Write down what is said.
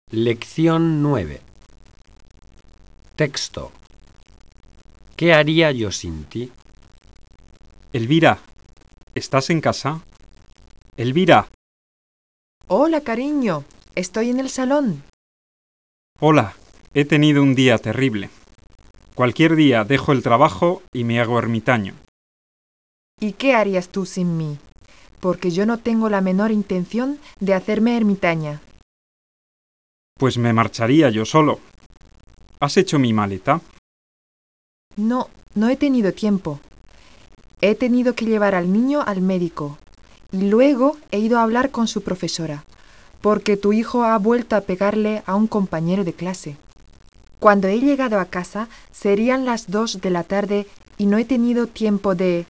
Lección 9. Texto. ¿Qué haría yo sin ti? Elvira, ¿estás en casa? Elvira, Hola, cariño. Estoy en el salón. hola, he tenido un día terrible. Cualquier día dejo el trabajo y me hago ermitaño. ¿Y qué harías tú sin mí? Porque yo no tengo la menor intención de hacerme ermitaña. Pues me marcharía yo solo. ¿Has hecho mi maleta? No he tenido tiempo. He tenido que llevar al niño al médico. Y luego he ido a hablar con su profesora, porque tu hijo ha vuelto a pegarle a un compañero de clase. Cuando he llegado a casa serían las 2 de la tarde y no he tenido tiempo de